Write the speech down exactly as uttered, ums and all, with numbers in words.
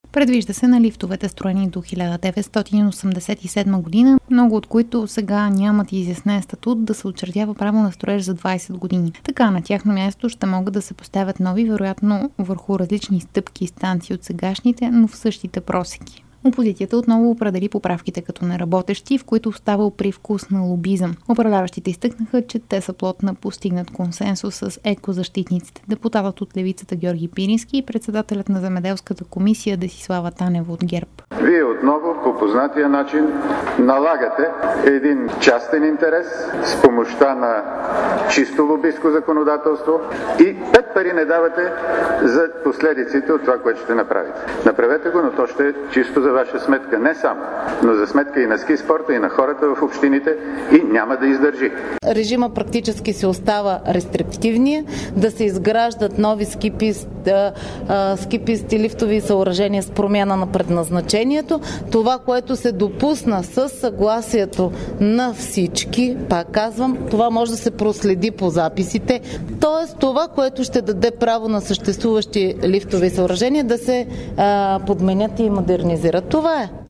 Предвижда се на лифтовете, строени до хиляда деветстотин осемдесет и седма година, много от които сега нямат изяснен статут, да се учредява право на строеж за двайсет години. Така на тяхно място ще могат да се поставят нови, вероятно върху различни стъпки и станции от сегашните, но в същите просеки. Опозицията отново определи поправките като неработещи, в които оставал привкус на лобизъм. Управляващите изтъкнаха, че те са плод на постигнат консенсус с екозащитниците. Депутатът от левицата Георги Пирински и председателят на земеделската комисия Десислава Танева от ГЕРБ. Вие отново по познатия начин налагате един частен интерес с помощта на чисто лобистко законодателство и пет пари не давате за последиците от това, което ще направите. Направете го, но то ще е чисто за ваша сметка, не само, но за сметка и на ски спорта, и на хората в общините, и няма да издържи. Режима практически се остава рестриктивния, да се изграждат нови ски писти, ски писти, лифтови съоръжения с промяна на предназначението. Това, което се допусна със съгласието на всички, пак казвам, това може да се проследи по записите. Тоест това, което ще даде право на съществуващи лифтови съоръжения да се а, подменят и модернизират. Това е.